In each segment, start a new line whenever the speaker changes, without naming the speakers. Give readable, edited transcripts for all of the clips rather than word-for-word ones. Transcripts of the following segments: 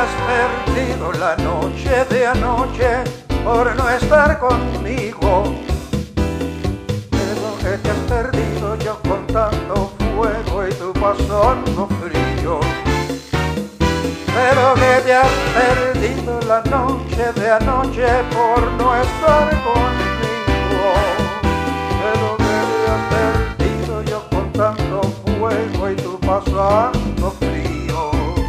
has perdido la noche de anoche por no estar conmigo. De lo que te has perdido yo con tanto fuego y tú pasando frío. De lo que te has perdido la noche de anoche por no estar conmigo. De lo que te has perdido yo con tanto fuego y tú pasando frío.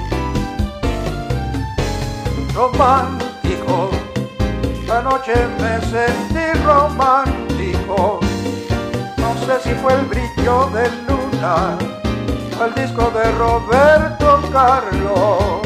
Romántico, anoche me sentí romántico. No sé si fue el brillo de luna o el disco de Roberto Carlos.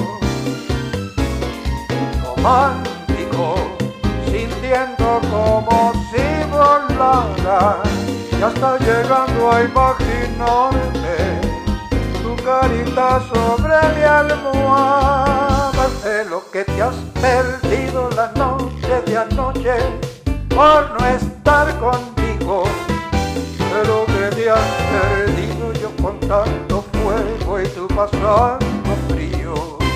Romántico, sintiendo como si volara, y hasta llegando a imaginarme tu carita sobre mi almohada. De lo que te has perdido la noche de anoche por no estar contigo. De lo que te has perdido yo con tanto fuego y tú pasando frío.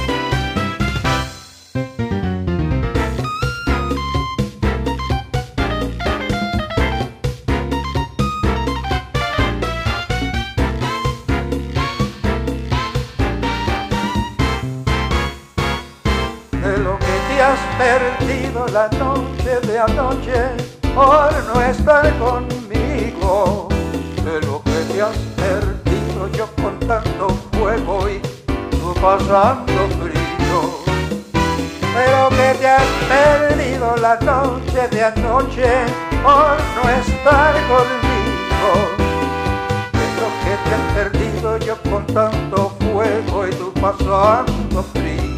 De lo que te has perdido la noche de anoche por no estar conmigo. De lo que te has perdido yo con tanto fuego y tú pasando frío. De lo que te has perdido la noche de anoche por no estar conmigo. De lo que te has perdido yo con tanto fuego y tú pasando frío.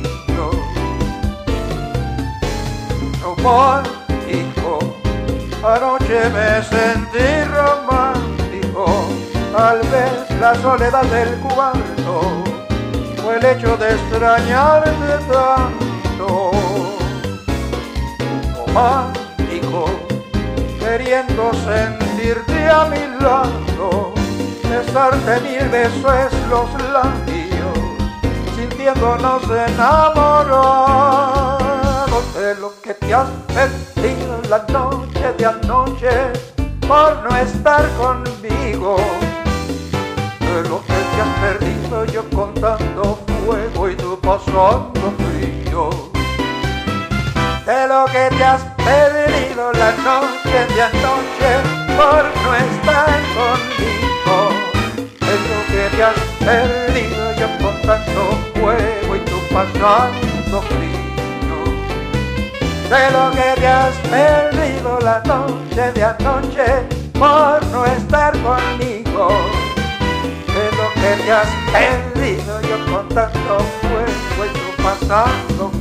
Romántico, anoche me sentí romántico. Tal vez la soledad del cuarto fue el hecho de extrañarte tanto. Romántico, queriendo sentirte a mi lado, besarte mil besos los labios, sintiéndonos enamorados. De lo que te has perdido la noche de anoche por no estar conmigo. De lo que te has perdido yo con tanto fuego y tú pasando frío. De lo que te has perdido la noche de anoche por no estar conmigo. De lo que te has perdido yo con tanto fuego y tú pasando frío. De lo que te has perdido la noche de anoche por no estar conmigo. De lo que te has perdido yo con tanto fuego y tú pasando